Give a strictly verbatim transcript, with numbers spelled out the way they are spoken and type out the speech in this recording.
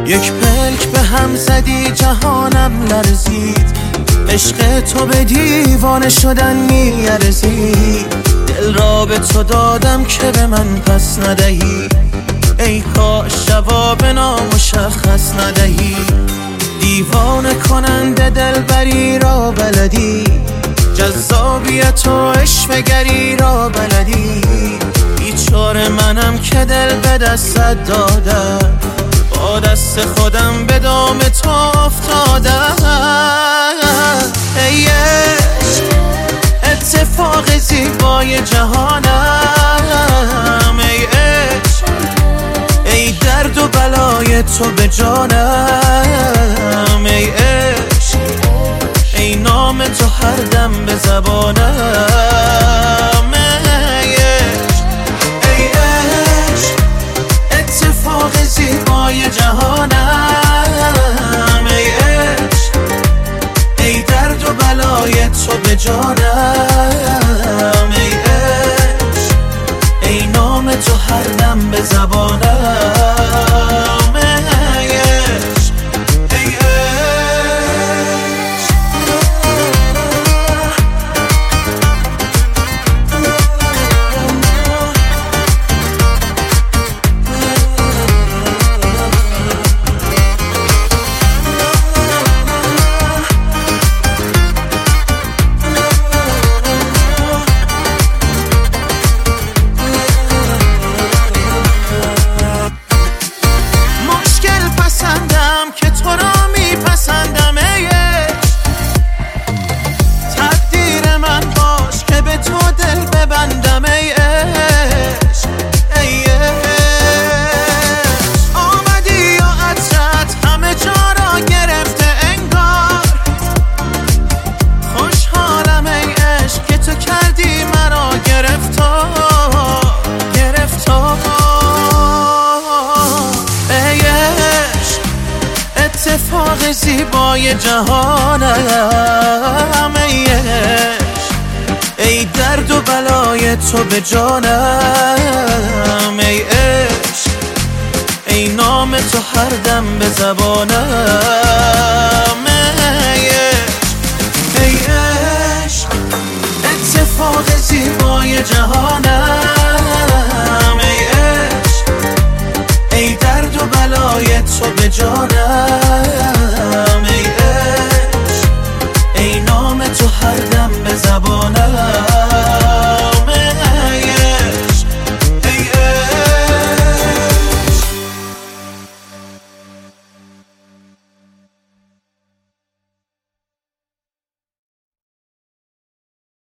یک پلک به هم زدی جهانم لرزید، عشق تو به دیوانه شدن میارزید. دل را به تو دادم که به من پس ندهی، ای کاش جواب نامشخص ندهی. دیوانه کننده دلبری را بلدی، جذابیت و عشوه‌گری را بلدی. بیچاره منم که دل به دستت دادم، با دست خودم به دام تو افتادم. ای عشق اتفاق زیبای جهانم، ای عشق ای درد و بلای تو به جانم. ای عشق ای نام تو هر دم به زبانم. ای عشق ای عشق اتفاق زیبای جهانم، ای عشق ای درد و بلای تو به جانم. ای عشق ای نام تو هر دم به زبانم. که تو را میپسندم، ای عشق تقدیر من باش که به تو دل ببندم. ای عشق ای عشق آمدی و عطرت همه جا را گرفته انگار. خوشحالم ای عشق که تو کردی مرا گرفتار گرفتار. اتفاق زیبای جهانم، ای عشق ای درد و بلای تو به جانم. ای عشق ای نام تو هر دم به زبانم. ای عشق ای عشق اتفاق زیبای جهانم، ای عشق ای درد و بلای تو به جانم. ای عشق ای نام تو هر دم به زبانم.